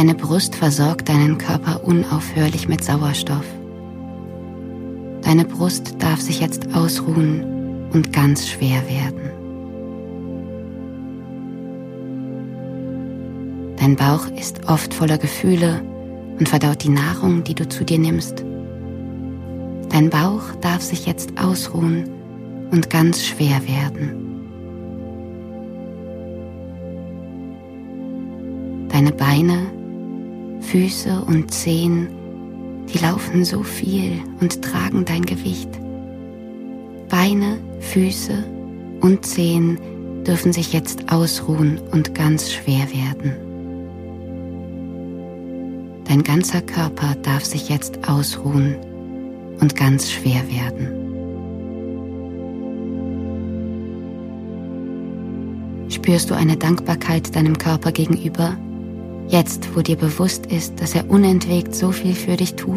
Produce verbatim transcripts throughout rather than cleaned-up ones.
Deine Brust versorgt deinen Körper unaufhörlich mit Sauerstoff. Deine Brust darf sich jetzt ausruhen und ganz schwer werden. Dein Bauch ist oft voller Gefühle und verdaut die Nahrung, die du zu dir nimmst. Dein Bauch darf sich jetzt ausruhen und ganz schwer werden. Deine Beine, Füße und Zehen, die laufen so viel und tragen dein Gewicht. Beine, Füße und Zehen dürfen sich jetzt ausruhen und ganz schwer werden. Dein ganzer Körper darf sich jetzt ausruhen und ganz schwer werden. Spürst du eine Dankbarkeit deinem Körper gegenüber, jetzt wo dir bewusst ist, dass er unentwegt so viel für dich tut?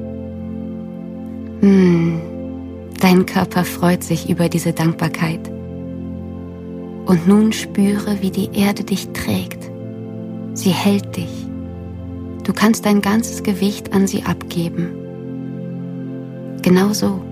Hm, dein Körper freut sich über diese Dankbarkeit. Und nun spüre, wie die Erde dich trägt. Sie hält dich. Du kannst dein ganzes Gewicht an sie abgeben. Genau so.